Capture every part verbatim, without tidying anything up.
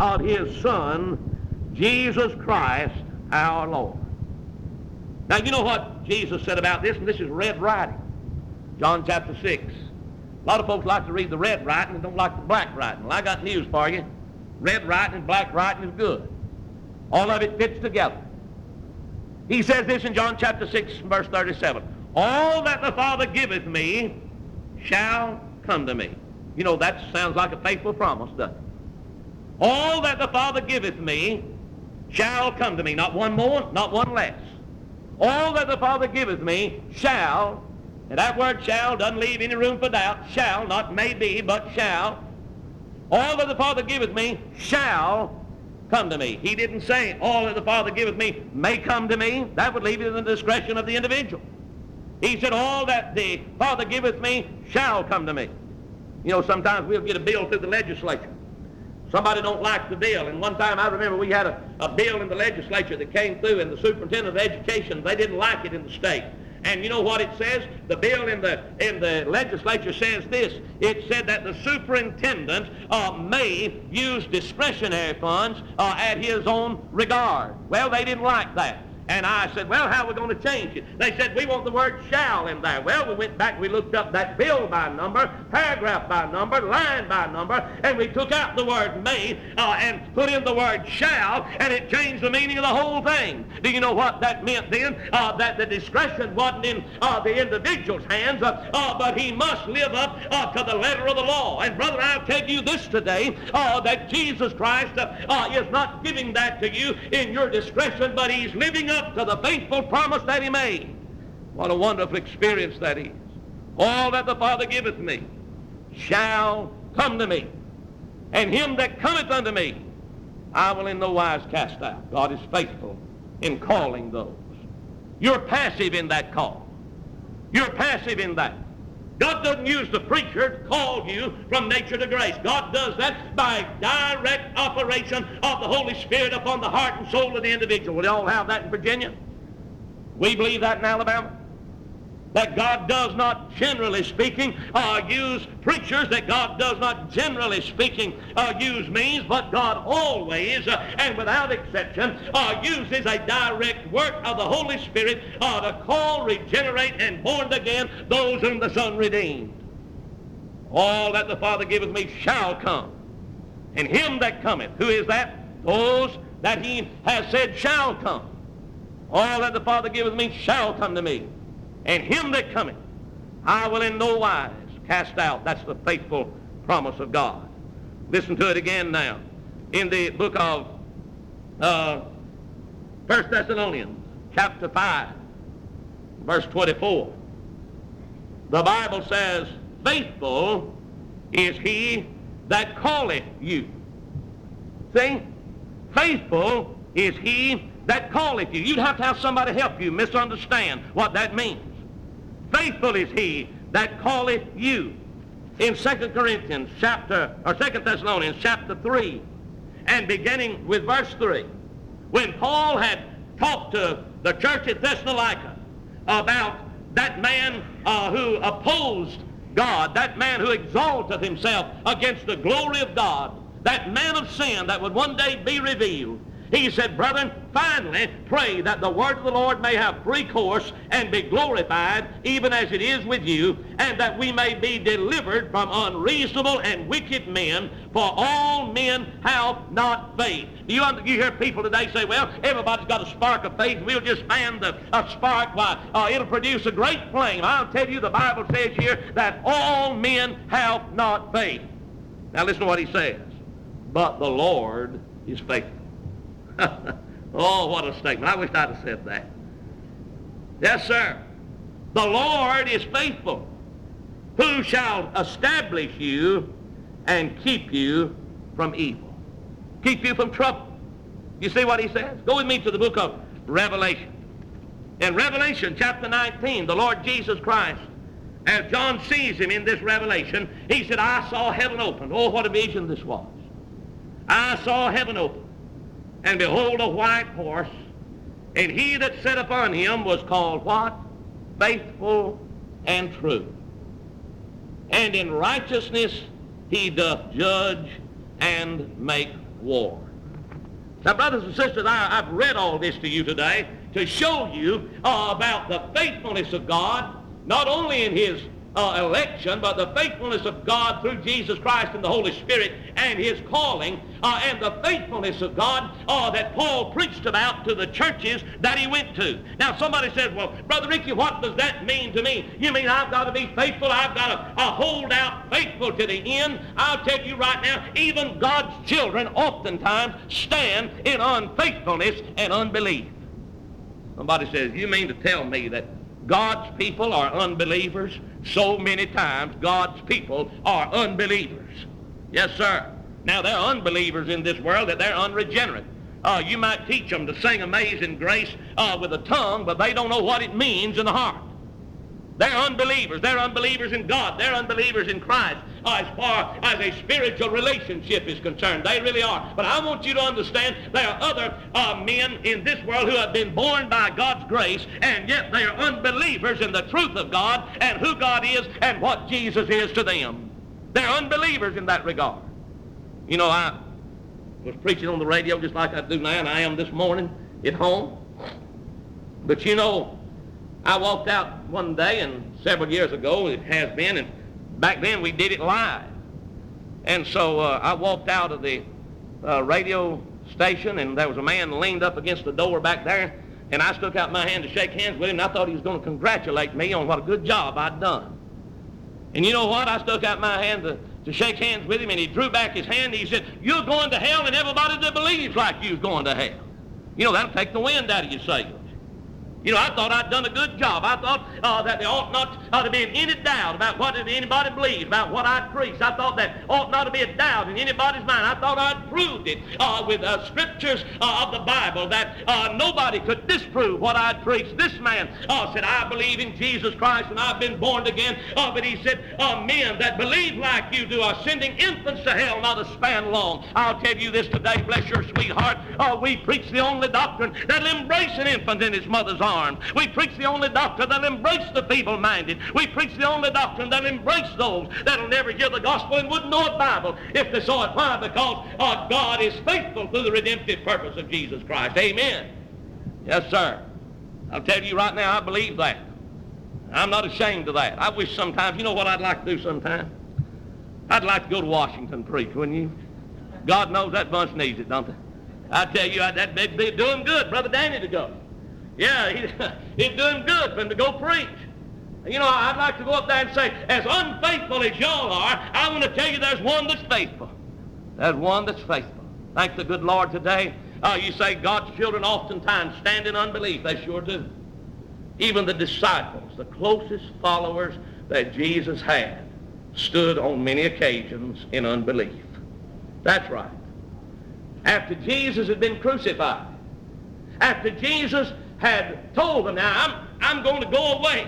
of his Son, Jesus Christ our Lord. Now, you know what Jesus said about this, and this is red writing. John chapter six. A lot of folks like to read the red writing and don't like the black writing. Well, I got news for you. Red writing and black writing is good. All of it fits together. He says this in John chapter six, verse thirty-seven. All that the Father giveth me shall come to me. You know, that sounds like a faithful promise, doesn't it? All that the Father giveth me shall come to me. Not one more, not one less. All that the Father giveth me shall, and that word shall doesn't leave any room for doubt. Shall, not may be, but shall. All that the Father giveth me shall come to me. He didn't say all that the Father giveth me may come to me. That would leave it in the discretion of the individual. He said all that the Father giveth me shall come to me. You know, sometimes we'll get a bill through the legislature. Somebody don't like the bill. And one time I remember we had a, a bill in the legislature that came through, and the superintendent of education, they didn't like it in the state. And you know what it says? The bill in the in the legislature says this. It said that the superintendent uh, may use discretionary funds uh, at his own regard. Well, they didn't like that. And I said, well, how are we going to change it? They said, we want the word shall in there. Well, we went back, we looked up that bill by number, paragraph by number, line by number, and we took out the word may uh, and put in the word shall, and it changed the meaning of the whole thing. Do you know what that meant then? Uh, that the discretion wasn't in uh, the individual's hands, uh, uh, but he must live up uh, to the letter of the law. And brother, I'll tell you this today, uh, that Jesus Christ uh, uh, is not giving that to you in your discretion, but he's living up to the faithful promise that he made. What a wonderful experience that is. All that the Father giveth me shall come to me, and him that cometh unto me I will in no wise cast out. God is faithful in calling those. You're passive in that call. You're passive in that. God doesn't use the preacher to call you from nature to grace. God does that by direct operation of the Holy Spirit upon the heart and soul of the individual. We all have that in Virginia. We believe that in Alabama. That God does not, generally speaking, uh, use preachers, that God does not, generally speaking, uh, use means, but God always, uh, and without exception, uh, uses a direct work of the Holy Spirit uh, to call, regenerate, and born again those whom the Son redeemed. All that the Father giveth me shall come, and him that cometh, who is that? Those that he has said shall come. All that the Father giveth me shall come to me. And him that cometh, I will in no wise cast out. That's the faithful promise of God. Listen to it again now. In the book of uh, First Thessalonians, chapter five, verse twenty-four. The Bible says, faithful is he that calleth you. See? Faithful is he that calleth you. You'd have to have somebody help you misunderstand what that means. Faithful is he that calleth you. In Second Corinthians chapter, or Second Thessalonians chapter three, and beginning with verse three, when Paul had talked to the church at Thessalonica about that man uh, who opposed God, that man who exalteth himself against the glory of God, that man of sin that would one day be revealed, he said, brethren, finally pray that the word of the Lord may have free course and be glorified, even as it is with you, and that we may be delivered from unreasonable and wicked men, for all men have not faith. You, you hear people today say, well, everybody's got a spark of faith. We'll just fan the a spark. Why, uh, it'll produce a great flame. I'll tell you, the Bible says here that all men have not faith. Now listen to what he says. But the Lord is faithful. Oh, what a statement. I wish I'd have said that. Yes, sir. The Lord is faithful, who shall establish you and keep you from evil. Keep you from trouble. You see what he says? Go with me to the book of Revelation. In Revelation chapter nineteen, the Lord Jesus Christ, as John sees him in this revelation, he said, I saw heaven open. Oh, what a vision this was. I saw heaven open. And behold, a white horse, and he that sat upon him was called what? Faithful and true. And in righteousness he doth judge and make war. Now, brothers and sisters, I, I've read all this to you today to show you uh, about the faithfulness of God, not only in his uh, election, but the faithfulness of God through Jesus Christ and the Holy Spirit and his calling, uh, and the faithfulness of God uh, that Paul preached about to the churches that he went to. Now, somebody says, well, Brother Ricky, what does that mean to me? You mean I've got to be faithful? I've got to uh, hold out faithful to the end? I'll tell you right now, even God's children oftentimes stand in unfaithfulness and unbelief. Somebody says, you mean to tell me that God's people are unbelievers? So many times God's people are unbelievers. Yes, sir. Now, there are unbelievers in this world that they're unregenerate. Uh, you might teach them to sing Amazing Grace uh, with a tongue, but they don't know what it means in the heart. They're unbelievers. They're unbelievers in God. They're unbelievers in Christ uh, as far as a spiritual relationship is concerned. They really are. But I want you to understand there are other uh, men in this world who have been born by God's grace, and yet they are unbelievers in the truth of God and who God is and what Jesus is to them. They're unbelievers in that regard. You know, I was preaching on the radio just like I do now, and I am this morning at home. But you know, I walked out one day, and several years ago it has been, and back then we did it live. And so uh, I walked out of the uh, radio station, and there was a man leaned up against the door back there, and I stuck out my hand to shake hands with him, and I thought he was going to congratulate me on what a good job I'd done. And you know what? I stuck out my hand to, to shake hands with him, and he drew back his hand, and he said, you're going to hell, and everybody that believes like you's going to hell. You know, that'll take the wind out of your sails. You know, I thought I'd done a good job. I thought uh, that there ought not uh, to be any doubt about what anybody believes, about what I'd preached. I thought that ought not to be a doubt in anybody's mind. I thought I'd proved it uh, with uh, scriptures uh, of the Bible that uh, nobody could disprove what I'd preached. This man uh, said, I believe in Jesus Christ and I've been born again. Uh, but he said, uh, men that believe like you do are sending infants to hell not a span long. I'll tell you this today, bless your sweetheart. Uh, we preach the only doctrine that'll embrace an infant in his mother's arms. We preach the only doctrine that'll embrace the feeble-minded. We preach the only doctrine that'll embrace those that'll never hear the gospel and wouldn't know a Bible if they saw it. Why? Because uh, God is faithful to the redemptive purpose of Jesus Christ. Amen. Yes, sir. I'll tell you right now, I believe that. I'm not ashamed of that. I wish sometimes, you know what I'd like to do sometime? I'd like to go to Washington and preach, wouldn't you? God knows that bunch needs it, don't they? I tell you, that'd be doing good, Brother Danny, to go. Yeah, he, he's doing good for him to go preach. You know, I'd like to go up there and say, as unfaithful as y'all are, I want to tell you there's one that's faithful. There's one that's faithful. Thank the good Lord today. Uh, you say God's children oftentimes stand in unbelief. They sure do. Even the disciples, the closest followers that Jesus had, stood on many occasions in unbelief. That's right. After Jesus had been crucified, after Jesus had told them, now I'm, I'm going to go away.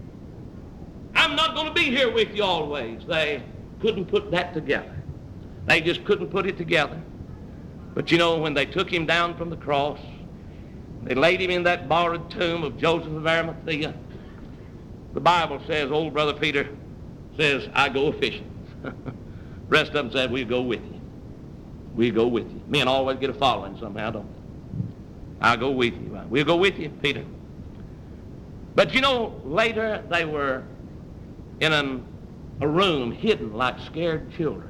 I'm not going to be here with you always. They couldn't put that together. They just couldn't put it together. But you know, when they took him down from the cross, they laid him in that borrowed tomb of Joseph of Arimathea. The Bible says, old Brother Peter says, I go a-fishing. Rest of them said, we'll go with you. We'll go with you. Men always get a following somehow, don't they? I'll go with you. We'll go with you, Peter. But you know, later they were in an, a room hidden like scared children.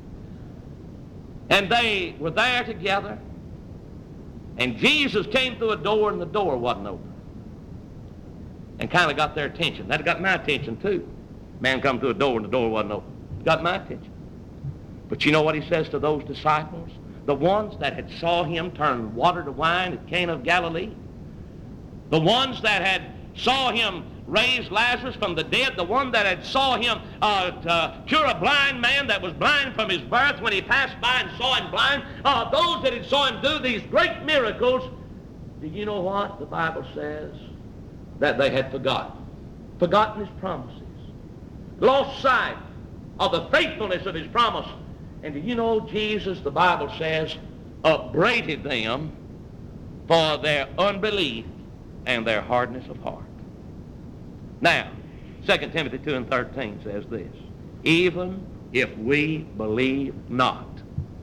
And they were there together. And Jesus came through a door and the door wasn't open. And kind of got their attention. That got my attention too. Man come through a door and the door wasn't open. Got my attention. But you know what he says to those disciples? The ones that had saw him turn water to wine at Cana of Galilee. The ones that had saw him raise Lazarus from the dead. The one that had saw him uh, uh, cure a blind man that was blind from his birth when he passed by and saw him blind. Uh, those that had saw him do these great miracles. Do you know what the Bible says? That they had forgotten. Forgotten his promises. Lost sight of the faithfulness of his promise. And do you know Jesus, the Bible says, upbraided them for their unbelief and their hardness of heart. Now, Second Timothy two and thirteen says this, even if we believe not,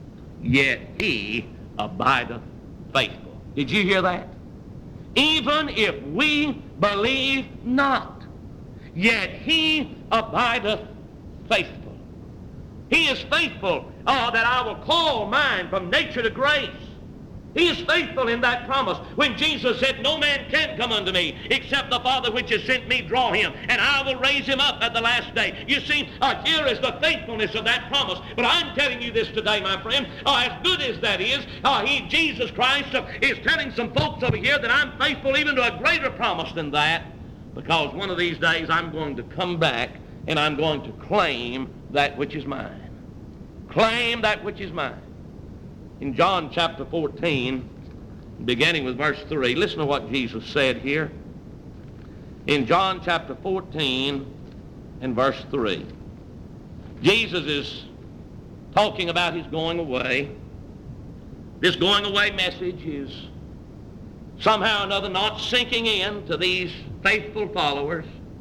yet he abideth faithful. Did you hear that? Even if we believe not, yet he abideth faithful. He is faithful, oh, that I will call mine from nature to grace. He is faithful in that promise. When Jesus said, no man can come unto me except the Father which has sent me draw him, and I will raise him up at the last day. You see, uh, here is the faithfulness of that promise. But I'm telling you this today, my friend, uh, as good as that is, uh, he, Jesus Christ, uh, is telling some folks over here that I'm faithful even to a greater promise than that, because one of these days I'm going to come back and I'm going to claim that which is mine. Claim that which is mine. In John chapter fourteen, beginning with verse three, listen to what Jesus said here. In John chapter fourteen and verse three, Jesus is talking about his going away. This going away message is somehow or another not sinking in to these faithful followers.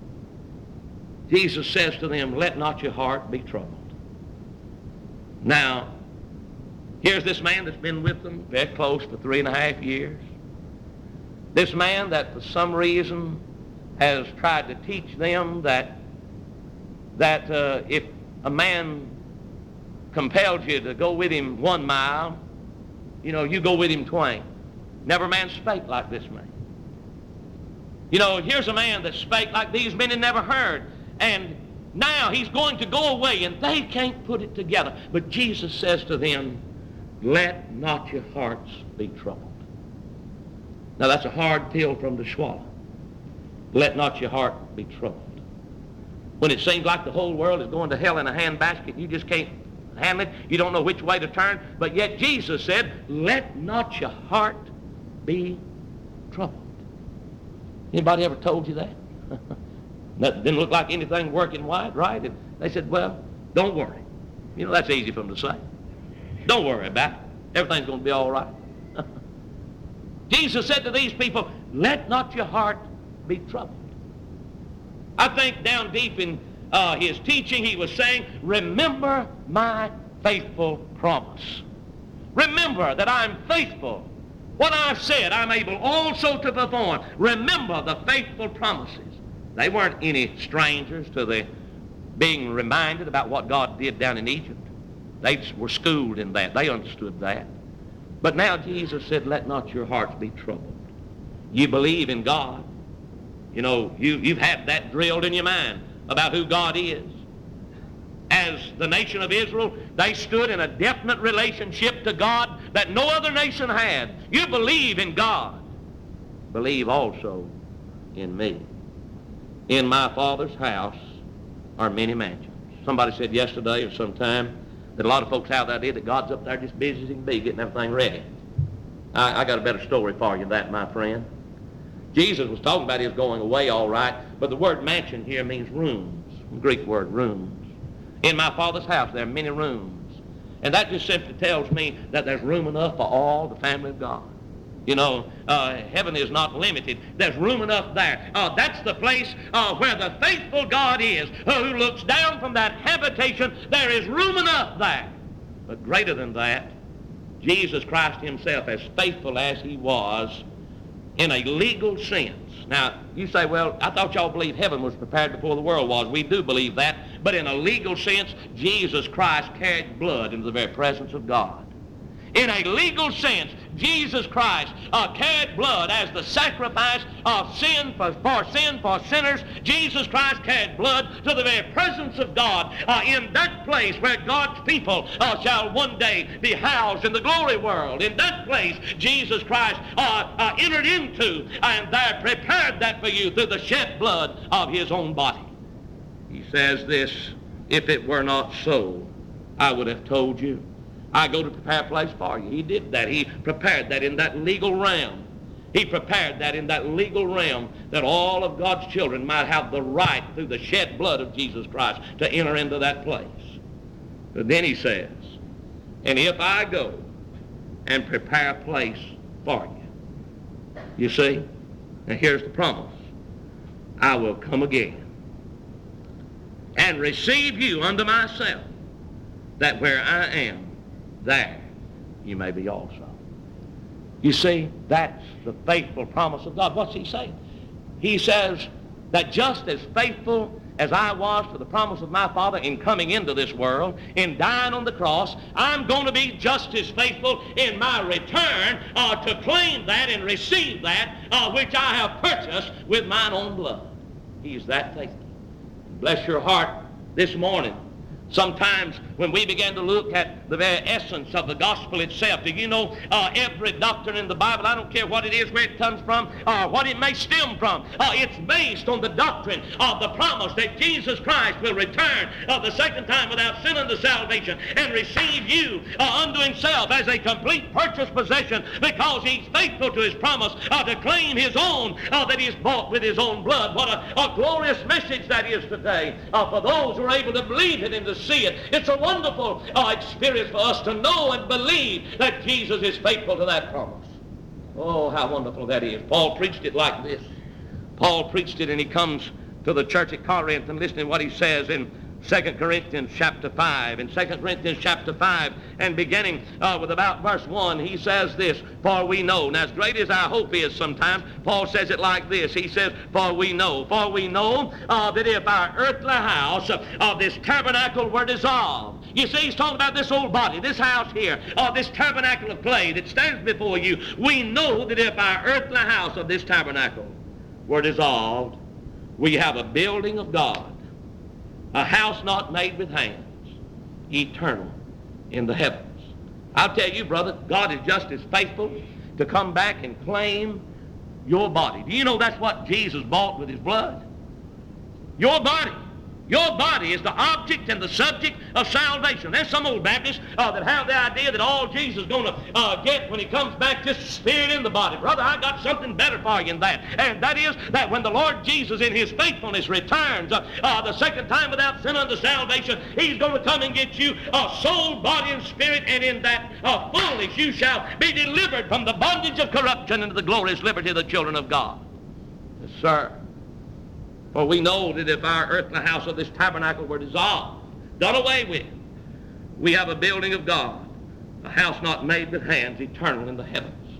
Jesus says to them, let not your heart be troubled. Now, here's this man that's been with them very close for three and a half years. This man that for some reason has tried to teach them that, that uh, if a man compels you to go with him one mile, you know, you go with him twain. Never man spake like this man. You know, here's a man that spake like these men had never heard. And now he's going to go away and they can't put it together. But Jesus says to them, let not your hearts be troubled. Now that's a hard pill for them to swallow. Let not your heart be troubled. When it seems like the whole world is going to hell in a handbasket, you just can't handle it. You don't know which way to turn. But yet Jesus said, let not your heart be troubled. Anybody ever told you that? That didn't look like anything working right, right? And they said, well, don't worry. You know, that's easy for them to say. Don't worry about it. Everything's going to be all right. Jesus said to these people, let not your heart be troubled. I think down deep in uh, his teaching, he was saying, remember my faithful promise. Remember that I'm faithful. What I've said, I'm able also to perform. Remember the faithful promises. They weren't any strangers to the being reminded about what God did down in Egypt. They were schooled in that. They understood that. But now Jesus said, let not your hearts be troubled. You believe in God. You know, you, you've had that drilled in your mind about who God is. As the nation of Israel, they stood in a definite relationship to God that no other nation had. You believe in God. Believe also in me. In my Father's house are many mansions. Somebody said yesterday or sometime that a lot of folks have the idea that God's up there just busy as he can be getting everything ready. I, I got a better story for you than that, my friend. Jesus was talking about his going away, all right, but the word mansion here means rooms, the Greek word rooms. In my Father's house there are many rooms. And that just simply tells me that there's room enough for all the family of God. You know, uh, heaven is not limited. There's room enough there. Uh, that's the place uh, where the faithful God is, uh, who looks down from that habitation. There is room enough there. But greater than that, Jesus Christ himself, as faithful as he was, in a legal sense. Now, you say, well, I thought y'all believed heaven was prepared before the world was. We do believe that. But in a legal sense, Jesus Christ carried blood into the very presence of God. In a legal sense, Jesus Christ uh, carried blood as the sacrifice of sin for, for sin for sinners. Jesus Christ carried blood to the very presence of God uh, in that place where God's people uh, shall one day be housed in the glory world. In that place, Jesus Christ uh, uh, entered into and there prepared that for you through the shed blood of his own body. He says this, if it were not so, I would have told you. I go to prepare a place for you. He did that. He prepared that in that legal realm. He prepared that in that legal realm that all of God's children might have the right through the shed blood of Jesus Christ to enter into that place. But then he says, and if I go and prepare a place for you, you see, and here's the promise, I will come again and receive you unto myself, that where I am, there you may be also. You see, that's the faithful promise of God. What's he saying? He says that just as faithful as I was to the promise of my Father in coming into this world, in dying on the cross, I'm going to be just as faithful in my return uh, to claim that and receive that uh, which I have purchased with mine own blood. He's that faithful. Bless your heart this morning. Sometimes when we begin to look at the very essence of the gospel itself, do you know uh, every doctrine in the Bible, I don't care what it is, where it comes from, or what it may stem from, uh, it's based on the doctrine of the promise that Jesus Christ will return uh, the second time without sin unto salvation and receive you uh, unto himself as a complete purchased possession, because he's faithful to his promise uh, to claim his own uh, that he has bought with his own blood. What a, a glorious message that is today uh, for those who are able to believe it and to see it. It's a wonderful uh, experience for us to know and believe that Jesus is faithful to that promise. Oh, how wonderful that is. Paul preached it like this. Paul preached it, and he comes to the church at Corinth, and listen to what he says in Second Corinthians chapter five. In Second Corinthians chapter five, and beginning uh, with about verse one, he says this, for we know. Now, as great as our hope is sometimes, Paul says it like this. He says, for we know. For we know uh, that if our earthly house of uh, this tabernacle were dissolved. You see, he's talking about this old body, this house here, uh, this tabernacle of clay that stands before you. We know that if our earthly house of this tabernacle were dissolved, we have a building of God, a house not made with hands, eternal in the heavens. I'll tell you, brother, God is just as faithful to come back and claim your body. Do you know that's what Jesus bought with his blood? Your body. Your body is the object and the subject of salvation. There's some old Baptists uh, that have the idea that all Jesus is going to uh, get when he comes back, just spirit in the body. Brother, I got something better for you than that. And that is that when the Lord Jesus in his faithfulness returns uh, uh, the second time without sin unto salvation, he's going to come and get you uh, soul, body, and spirit, and in that uh, fullness you shall be delivered from the bondage of corruption into the glorious liberty of the children of God. Yes, sir. For we know that if our earthly house of this tabernacle were dissolved, done away with, we have a building of God, a house not made with hands, eternal in the heavens.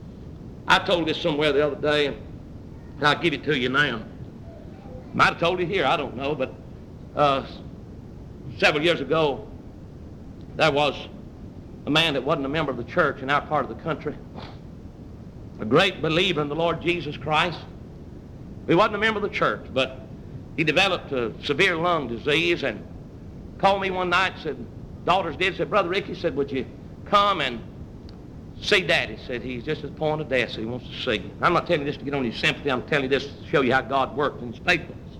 I told this somewhere the other day, and I'll give it to you now. Might have told it here, I don't know, but uh, several years ago, there was a man that wasn't a member of the church in our part of the country, a great believer in the Lord Jesus Christ. He wasn't a member of the church, but he developed a severe lung disease and called me one night and said, daughters did, said, Brother Ricky, said, would you come and see Daddy? Said, he's just at the point of death, so he wants to see you. I'm not telling you this to get on your sympathy. I'm telling you this to show you how God worked in his faithfulness.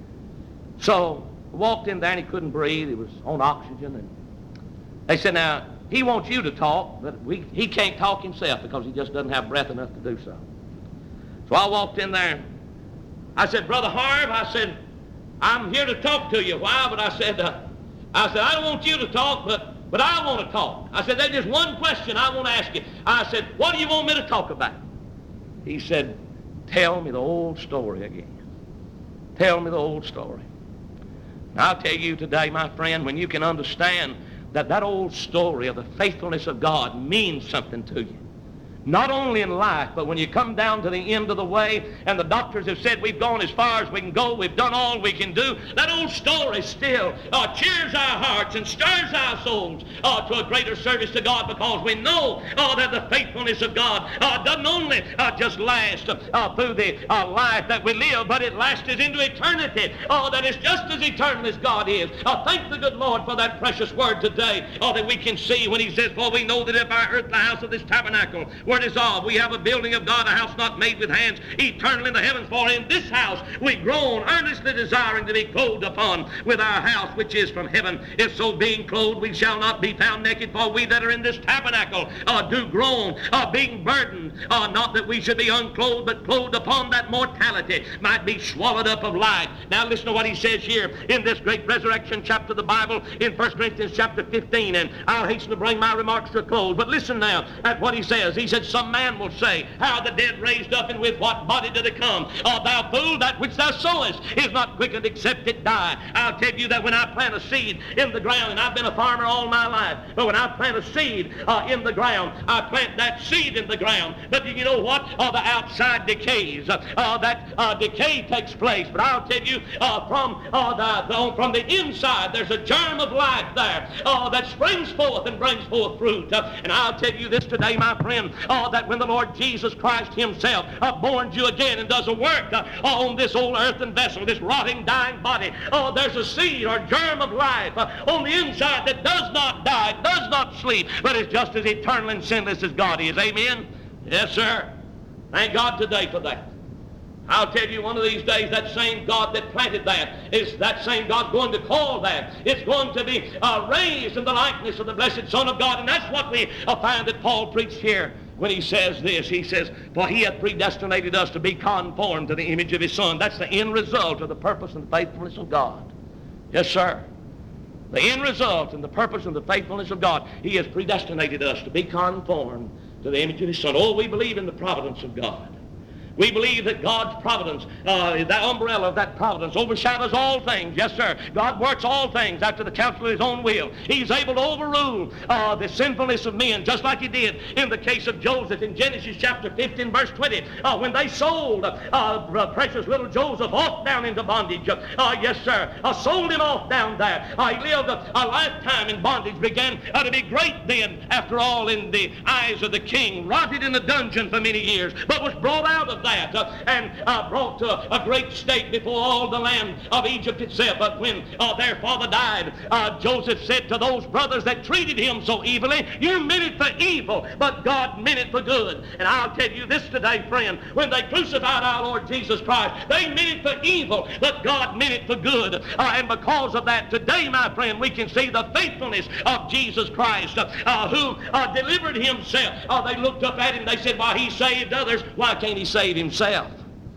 So I walked in there and he couldn't breathe. He was on oxygen. And they said, now, he wants you to talk, but we, he can't talk himself because he just doesn't have breath enough to do so. So I walked in there. I said, Brother Harv, I said, I'm here to talk to you. Why? But I said, uh, I said, I don't want you to talk, but, but I want to talk. I said, there's just one question I want to ask you. I said, what do you want me to talk about? He said, tell me the old story again. Tell me the old story. And I'll tell you today, my friend, when you can understand that that old story of the faithfulness of God means something to you. Not only in life, but when you come down to the end of the way and the doctors have said we've gone as far as we can go, we've done all we can do, that old story still uh, cheers our hearts and stirs our souls uh, to a greater service to God, because we know uh, that the faithfulness of God uh, doesn't only uh, just last uh, through the uh, life that we live, but it lasts into eternity. Uh, that is just as eternal as God is. Uh, thank the good Lord for that precious word today uh, that we can see when he says, for we know that if our earthly house of this tabernacle were dissolved, we have a building of God, a house not made with hands, eternal in the heavens. For in this house we groan, earnestly desiring to be clothed upon with our house which is from heaven. If so being clothed, we shall not be found naked. For we that are in this tabernacle uh, do groan, uh, being burdened, uh, not that we should be unclothed, but clothed upon that mortality might be swallowed up of life. Now listen to what he says here in this great resurrection chapter of the Bible in First Corinthians chapter fifteen, and I'll hasten to bring my remarks to a close. But listen now at what he says. He said, some man will say, how the dead raised up, and with what body do they come? Oh, thou fool, that which thou sowest is not quickened except it die. I'll tell you that when I plant a seed in the ground, and I've been a farmer all my life, but when I plant a seed uh, in the ground, I plant that seed in the ground. But you know what? Uh, the outside decays. Uh, uh, that uh, decay takes place. But I'll tell you, uh, from uh, the, the from the inside, there's a germ of life there uh, that springs forth and brings forth fruit. Uh, and I'll tell you this today, my friend, uh, that when the Lord Jesus Christ himself uh, borns you again and does a work uh, on this old earthen vessel, this rotting, dying body, uh, there's a seed or germ of life uh, on the inside that does not die, does not sleep, but is just as eternal and sinless as God is. Amen? Yes, sir. Thank God today for that. I'll tell you, one of these days, that same God that planted that is that same God going to call that. It's going to be uh, raised in the likeness of the blessed Son of God. And that's what we uh, find that Paul preached here when he says this. He says, for he hath predestinated us to be conformed to the image of his Son. That's the end result of the purpose and the faithfulness of God. Yes, sir. The end result and the purpose and the faithfulness of God. He has predestinated us to be conformed to the image of his Son. Oh, we believe in the providence of God. We believe that God's providence, uh, that umbrella of that providence overshadows all things. Yes, sir. God works all things after the counsel of his own will. He's able to overrule uh, the sinfulness of men, just like he did in the case of Joseph in Genesis chapter fifteen, verse twenty, uh, when they sold uh, uh, precious little Joseph off down into bondage. Uh, yes, sir. Uh, sold him off down there. Uh, he lived a, a lifetime in bondage, began uh, to be great then, after all, in the eyes of the king, rotted in a dungeon for many years, but was brought out of that Uh, and uh, brought to a great state before all the land of Egypt itself. But when uh, their father died, uh, Joseph said to those brothers that treated him so evilly, you meant it for evil, but God meant it for good. And I'll tell you this today, friend, when they crucified our Lord Jesus Christ, they meant it for evil, but God meant it for good. Uh, and because of that, today, my friend, we can see the faithfulness of Jesus Christ, uh, uh, who uh, delivered himself. Uh, they looked up at him, they said, why, he saved others, why can't he save himself?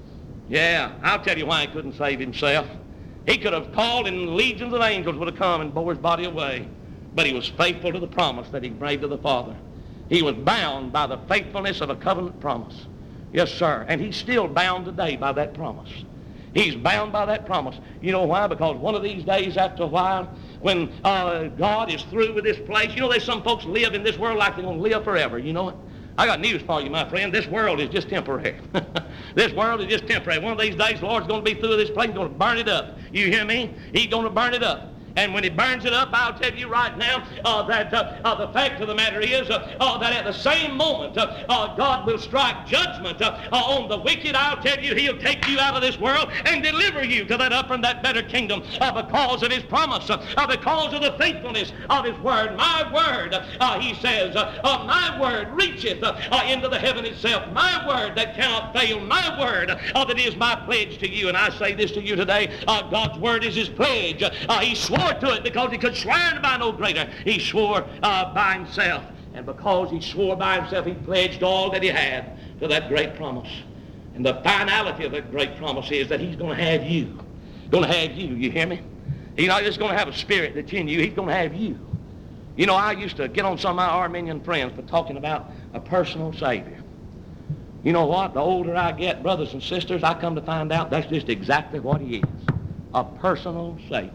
Yeah, I'll tell you why he couldn't save himself. He could have called and legions of angels would have come and bore his body away. But he was faithful to the promise that he made to the Father. He was bound by the faithfulness of a covenant promise. Yes, sir. And he's still bound today by that promise. He's bound by that promise. You know why? Because one of these days, after a while, when uh, God is through with this place, you know there's some folks live in this world like they're going to live forever. You know it? I got news for you, my friend. This world is just temporary. This world is just temporary. One of these days, the Lord's going to be through with this place. He's going to burn it up. You hear me? He's going to burn it up. And when he burns it up, I'll tell you right now uh, that uh, uh, the fact of the matter is uh, uh, that at the same moment uh, uh, God will strike judgment uh, uh, on the wicked. I'll tell you, he'll take you out of this world and deliver you to that upper and that better kingdom uh, because of his promise, uh, uh, because of the faithfulness of his word. My word, uh, he says, uh, uh, my word reacheth uh, uh, into the heaven itself. My word that cannot fail. My word uh, that is my pledge to you. And I say this to you today, uh, God's word is his pledge. Uh, he swore to it because he could swear by no greater. He swore uh, by himself. And because he swore by himself, he pledged all that he had to that great promise. And the finality of that great promise is that he's going to have you. Going to have you. You hear me? He's not just going to have a spirit that's in you. He's going to have you. You know, I used to get on some of my Arminian friends for talking about a personal Savior. You know what? The older I get, brothers and sisters, I come to find out that's just exactly what he is. A personal Savior.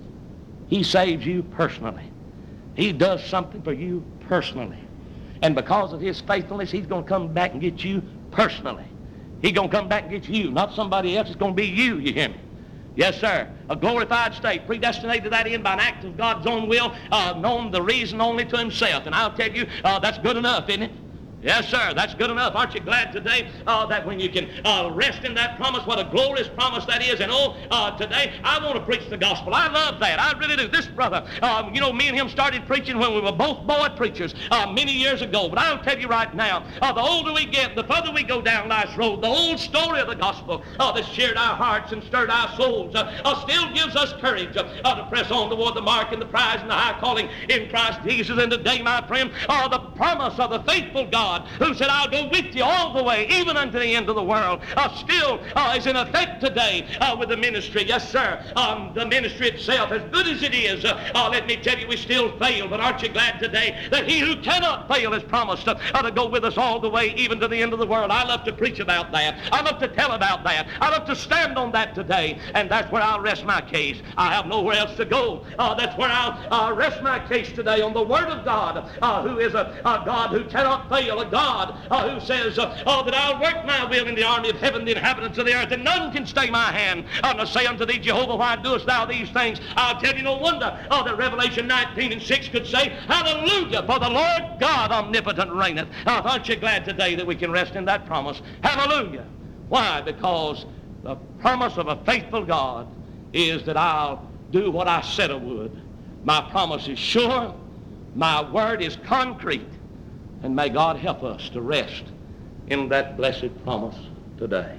He saves you personally. He does something for you personally. And because of his faithfulness, he's going to come back and get you personally. He's going to come back and get you, not somebody else. It's going to be you, you hear me? Yes, sir. A glorified state, predestinated to that end by an act of God's own will, uh, known the reason only to himself. And I'll tell you, uh, that's good enough, isn't it? Yes, sir, that's good enough. Aren't you glad today uh, that when you can uh, rest in that promise, what a glorious promise that is. And oh, uh, today I want to preach the gospel. I love that. I really do. This brother, um, you know, me and him started preaching when we were both boy preachers uh, many years ago. But I'll tell you right now, uh, the older we get, the further we go down life's road, the old story of the gospel uh, that shared our hearts and stirred our souls uh, uh, still gives us courage uh, uh, to press on toward the mark and the prize and the high calling in Christ Jesus. And today, my friend, uh, the promise of the faithful God God, who said, I'll go with you all the way, even unto the end of the world, uh, still uh, is in effect today uh, with the ministry. Yes, sir. Um, the ministry itself, as good as it is, uh, uh, let me tell you, we still fail. But aren't you glad today that he who cannot fail has promised uh, uh, to go with us all the way, even to the end of the world? I love to preach about that. I love to tell about that. I love to stand on that today, and that's where I'll rest my case. I have nowhere else to go. Uh, that's where I'll uh, rest my case today, on the Word of God, uh, who is a, a God who cannot fail, a God uh, who says uh, oh, that I'll work my will in the army of heaven, the inhabitants of the earth, and none can stay my hand. Uh, to say unto thee, Jehovah, why doest thou these things? I'll tell you, no wonder uh, that Revelation nineteen and six could say, hallelujah, for the Lord God omnipotent reigneth. Uh, aren't you glad today that we can rest in that promise? Hallelujah. Why? Because the promise of a faithful God is that I'll do what I said I would. My promise is sure. My word is concrete. And may God help us to rest in that blessed promise today.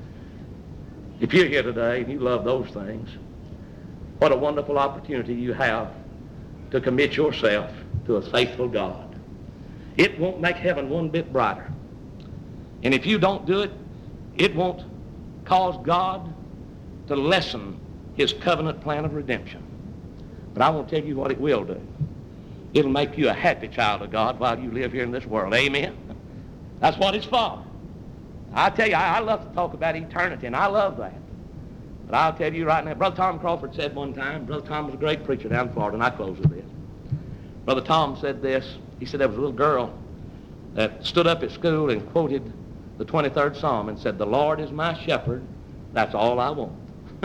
If you're here today and you love those things, what a wonderful opportunity you have to commit yourself to a faithful God. It won't make heaven one bit brighter. And if you don't do it, it won't cause God to lessen his covenant plan of redemption. But I want to tell you what it will do. It'll make you a happy child of God while you live here in this world. Amen? That's what it's for. I tell you, I, I love to talk about eternity, and I love that. But I'll tell you right now, Brother Tom Crawford said one time, Brother Tom was a great preacher down in Florida, and I close with this. Brother Tom said this. He said there was a little girl that stood up at school and quoted the twenty-third Psalm and said, the Lord is my shepherd, that's all I want.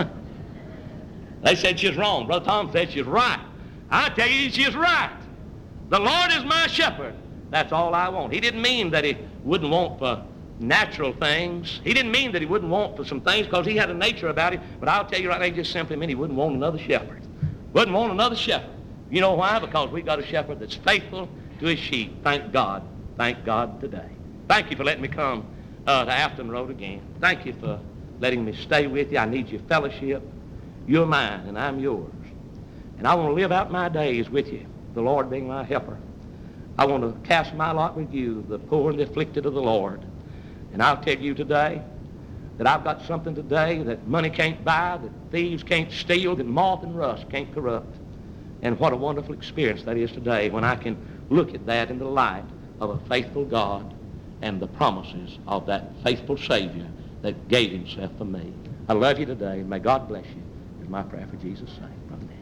They said she's wrong. Brother Tom said she's right. I tell you, she's right. The Lord is my shepherd, that's all I want. He didn't mean that he wouldn't want for natural things. He didn't mean that he wouldn't want for some things, because he had a nature about him. But I'll tell you right now, he just simply meant he wouldn't want another shepherd. Wouldn't want another shepherd. You know why? Because we got a shepherd that's faithful to his sheep. Thank God. Thank God today. Thank you for letting me come uh, to Afton Road again. Thank you for letting me stay with you. I need your fellowship. You're mine, and I'm yours. And I want to live out my days with you, the Lord being my helper. I want to cast my lot with you, the poor and the afflicted of the Lord. And I'll tell you today that I've got something today that money can't buy, that thieves can't steal, that moth and rust can't corrupt. And what a wonderful experience that is today when I can look at that in the light of a faithful God and the promises of that faithful Savior that gave himself for me. I love you today, and may God bless you. Is my prayer for Jesus' sake. Brother Dan.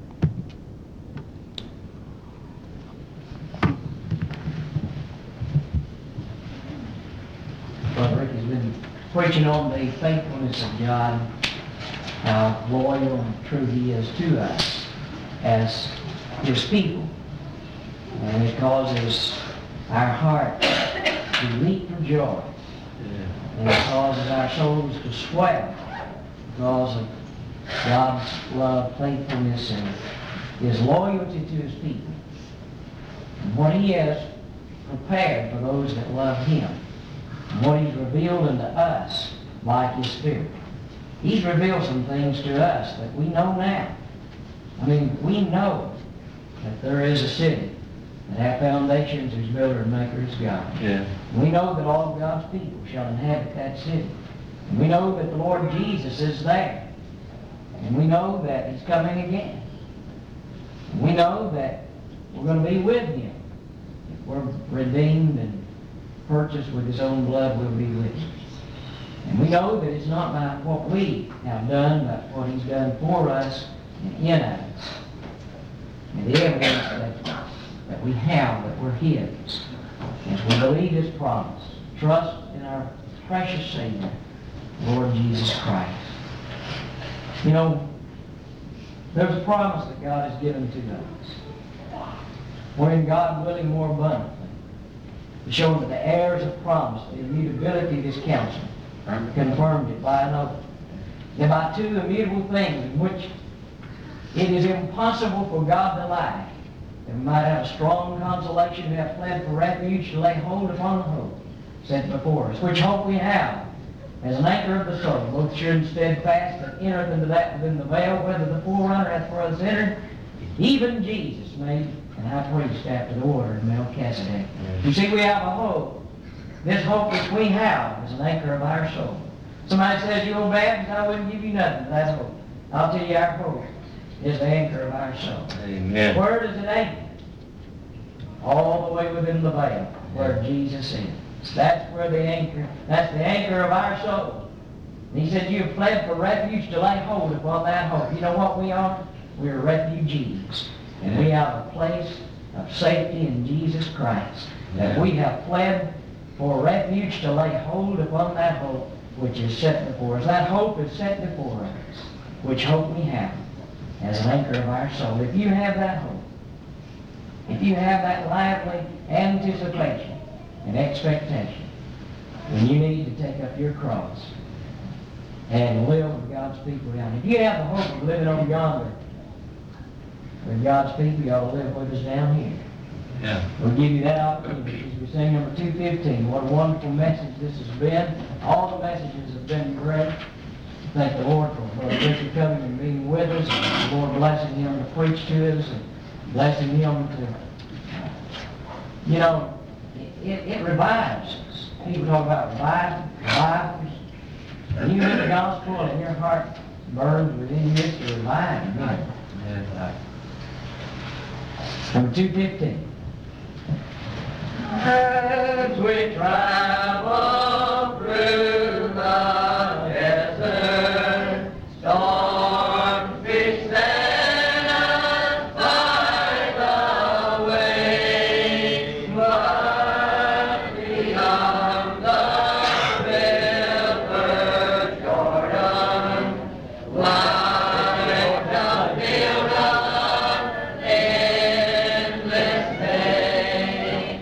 Brother Rick has been preaching on the faithfulness of God, how loyal and true he is to us as his people. And it causes our heart to leap for joy. And it causes our souls to swell because of God's love, faithfulness, and his loyalty to his people. And what he has prepared for those that love him. And what he's revealed unto us by his Spirit. He's revealed some things to us that we know now. I mean, we know that there is a city that have foundations whose builder and maker is God. Yeah. We know that all of God's people shall inhabit that city. And we know that the Lord Jesus is there. And we know that he's coming again. And we know that we're going to be with him. If we're redeemed and purchased with his own blood, we'll be with him. And we know that it's not by what we have done, but what he's done for us and in us. And the evidence that, that we have that we're his. As we believe his promise, trust in our precious Savior, Lord Jesus Christ. You know, there's a promise that God has given to us. Wherein God willing more abundantly to show that the heirs of promise, the immutability of his counsel, confirmed it by an oath. And by two immutable things in which it is impossible for God to lie, that we might have a strong consolation who have fled for refuge to lay hold upon the hope set before us, which hope we have as an anchor of the soul, both sure and steadfast, that entereth into that within the veil, whether the forerunner hath for us entered, even Jesus made an high priest after the order of Melchizedek. You see, we have a hope this hope which we have is an anchor of our soul. Somebody says, you old Baptist, I wouldn't give you nothing for that hope. I'll tell you, our hope is the anchor of our soul. Amen. Where does it anchor? All the way within the veil, where Jesus is. That's where the anchor, that's the anchor of our soul. And he said, you have fled for refuge to lay hold upon that hope. You know what we are? We're refugees. And we have a place of safety in Jesus Christ. That we have fled for refuge to lay hold upon that hope which is set before us. That hope is set before us, which hope we have as an anchor of our soul. If you have that hope, if you have that lively anticipation and expectation, then you need to take up your cross and live with God's people down. If you have the hope of living on yonder with God's people, you ought to live with us down here. Yeah. We'll give you that opportunity as we sing number two fifteen. What a wonderful message this has been. All the messages have been great. Thank the Lord for Brother Richard coming and being with us, and the Lord blessing him to preach to us, and blessing him to, you know, it, it revives us. People talk about revival, revivals. When you hear the gospel and your heart burns within you, it's to revive you. Yeah. Number two fifteen. As we travel through the desert, storm beset us by the way, but beyond the river Jordan lies the field of endless day.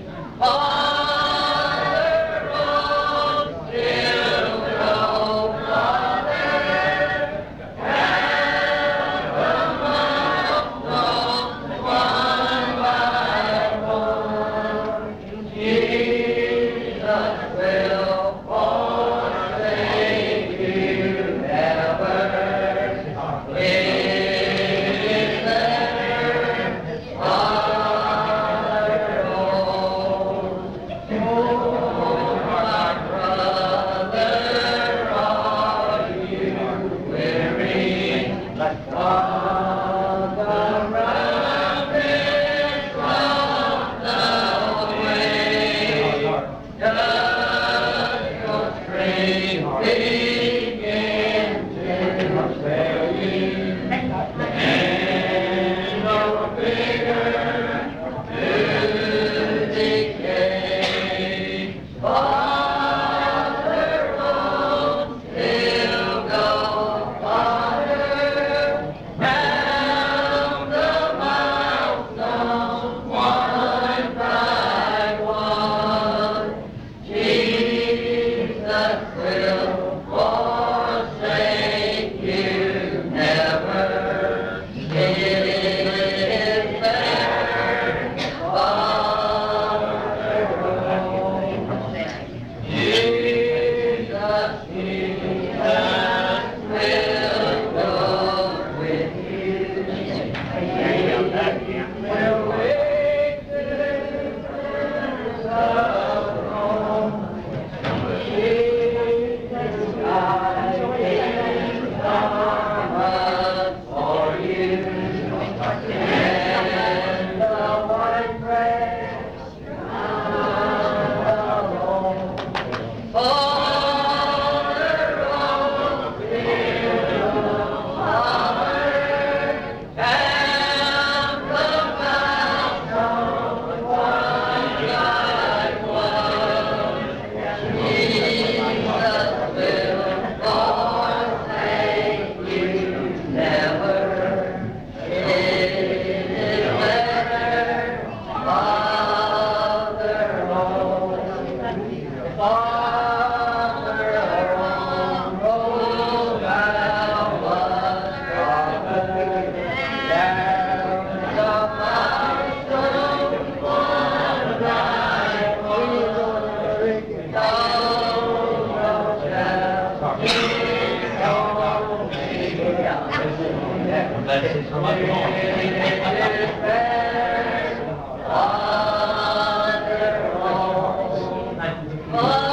Oh,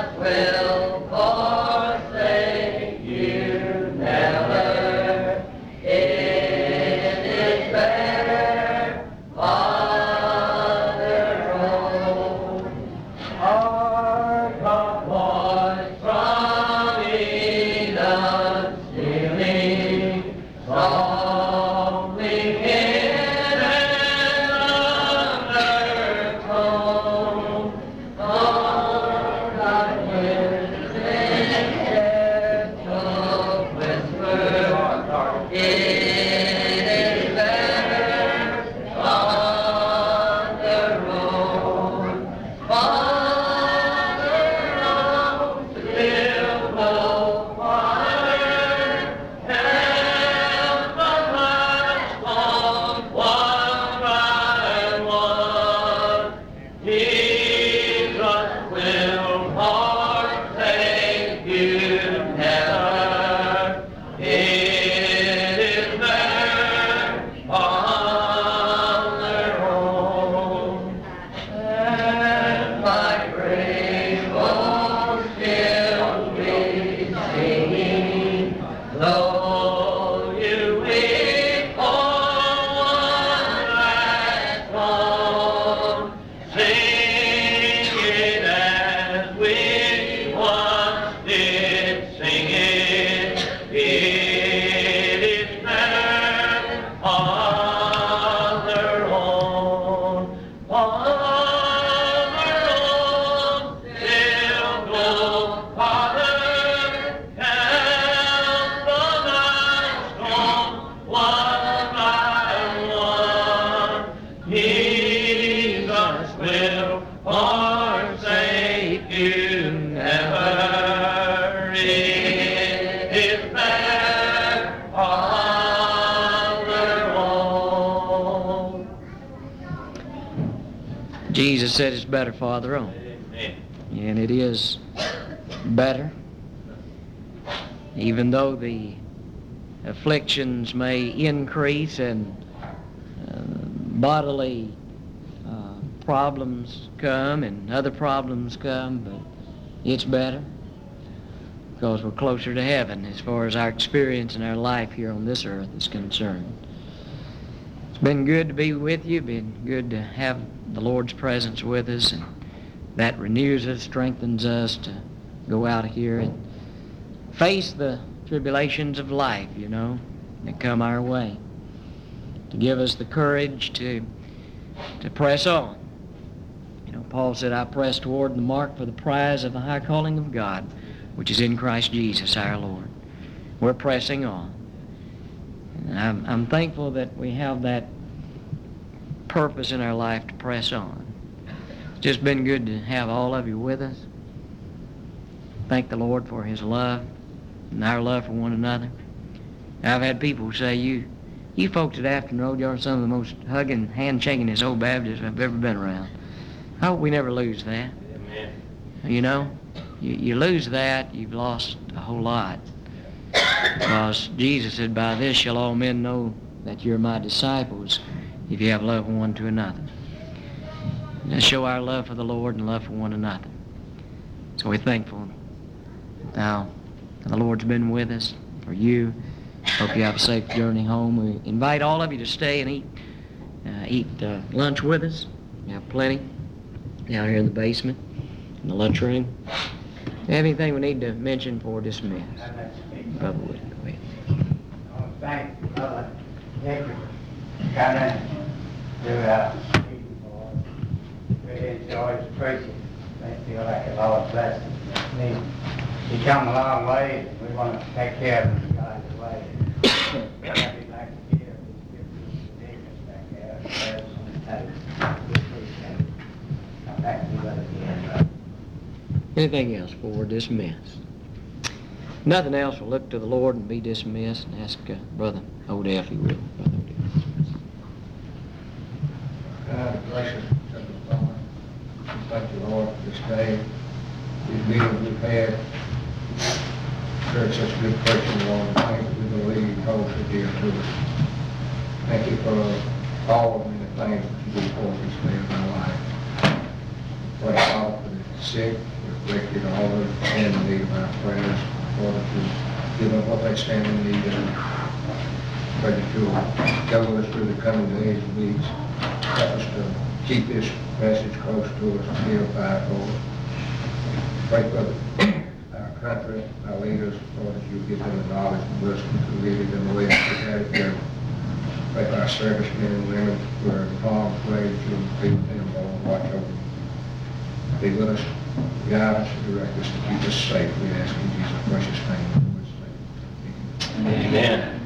Jesus said it's better farther on. And it is better. Even though the afflictions may increase and uh, bodily uh, problems come and other problems come, but it's better because we're closer to heaven as far as our experience and our life here on this earth is concerned. It's been good to be with you, been good to have the Lord's presence with us, and that renews us, strengthens us to go out here and face the tribulations of life, you know, that come our way, to give us the courage to to press on. You know, Paul said, I press toward the mark for the prize of the high calling of God, which is in Christ Jesus our Lord. We're pressing on. And I'm, I'm thankful that we have that purpose in our life to press on. It's just been good to have all of you with us. Thank the Lord for His love and our love for one another. I've had people say, you you folks at Afton Road, you're some of the most hugging, hand-shaking old Baptists I've ever been around. I hope we never lose that. Amen. You know, you, you lose that, you've lost a whole lot. Because Jesus said, by this shall all men know that you're my disciples, if you have love one to another. Let's show our love for the Lord and love for one another. So we're thankful. Now, the Lord's been with us, for you. Hope you have a safe journey home. We invite all of you to stay and eat uh, eat uh, lunch with us. We have plenty down here in the basement, in the lunchroom. Anything we need to mention for dismiss? Brother Wood, go ahead. I want to thank Brother Hector for coming to uh, speaking for us. Really enjoyed his preaching. I feel like a Lord blessed me. He come a long way. We want to take care of him in God's way. I'd like to give his forgiveness back there. Prayers on the table. We appreciate it. Now back to you, Brother Ken. Anything else before we're dismissed? Nothing else. We'll look to the Lord and be dismissed and ask uh, Brother Odell if he will. Brother Odell. God bless us, Heavenly Father. Thank you, Lord, for this day. These meetings we've had. Heard such good preaching, Lord. Things that we believe hold so dear to us. Thank you for all of the things that you do for us this day of our life. Pray, Father, for the sick, for elected, all of them stand in need of our prayers, Lord, to give them what they stand in need of. Pray that you'll go with us through the coming days and weeks. Help us to keep this message close to us and live by it, Lord. Pray for our country, our leaders, Lord, that you'll give them the knowledge and wisdom to lead it in the way that you have it go. Pray for our servicemen and women who are in harm's way, that you'll be with them, Lord, and watch over them. Be with us, guide us, and direct us to keep us safe. We ask in Jesus' precious name. Amen.